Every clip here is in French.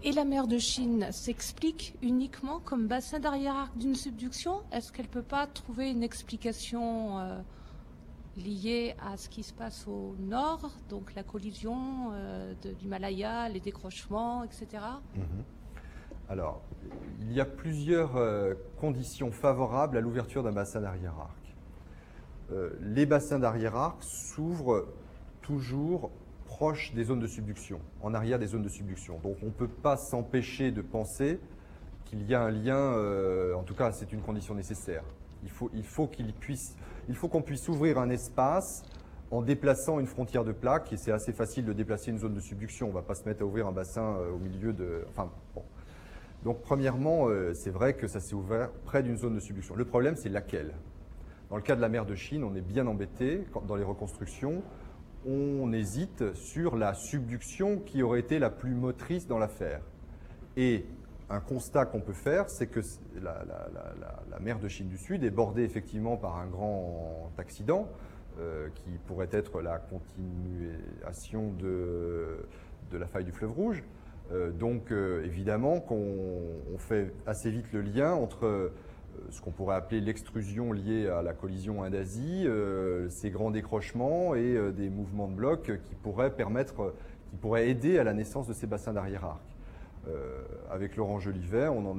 Et la mer de Chine s'explique uniquement comme bassin d'arrière-arc d'une subduction? Est-ce qu'elle ne peut pas trouver une explication liée à ce qui se passe au nord, donc la collision de l'Himalaya, les décrochements, etc. Alors, il y a plusieurs conditions favorables à l'ouverture d'un bassin d'arrière-arc. Les bassins d'arrière-arc s'ouvrent toujours proche des zones de subduction, en arrière des zones de subduction. Donc on ne peut pas s'empêcher de penser qu'il y a un lien, en tout cas c'est une condition nécessaire. Il faut qu'on puisse ouvrir un espace en déplaçant une frontière de plaque, et c'est assez facile de déplacer une zone de subduction. On ne va pas se mettre à ouvrir un bassin au milieu de... Enfin, bon. Donc premièrement, c'est vrai que ça s'est ouvert près d'une zone de subduction. Le problème, c'est laquelle? Dans le cas de la mer de Chine, on est bien embêté dans les reconstructions. On hésite sur la subduction qui aurait été la plus motrice dans l'affaire. Et un constat qu'on peut faire, c'est que la mer de Chine du Sud est bordée effectivement par un grand accident qui pourrait être la continuation de la faille du fleuve Rouge. Donc évidemment qu'on fait assez vite le lien entre ce qu'on pourrait appeler l'extrusion liée à la collision Inde-Asie, ces grands décrochements et des mouvements de blocs qui pourraient aider à la naissance de ces bassins d'arrière-arc. Avec Laurent Jolivet, on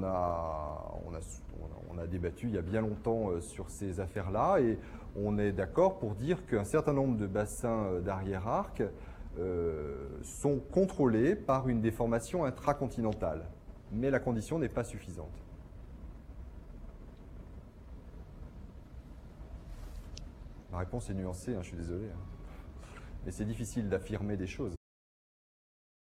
a débattu il y a bien longtemps sur ces affaires-là, et on est d'accord pour dire qu'un certain nombre de bassins d'arrière-arc sont contrôlés par une déformation intracontinentale. Mais la condition n'est pas suffisante. Ma réponse est nuancée, hein, je suis désolé. Mais c'est difficile d'affirmer des choses.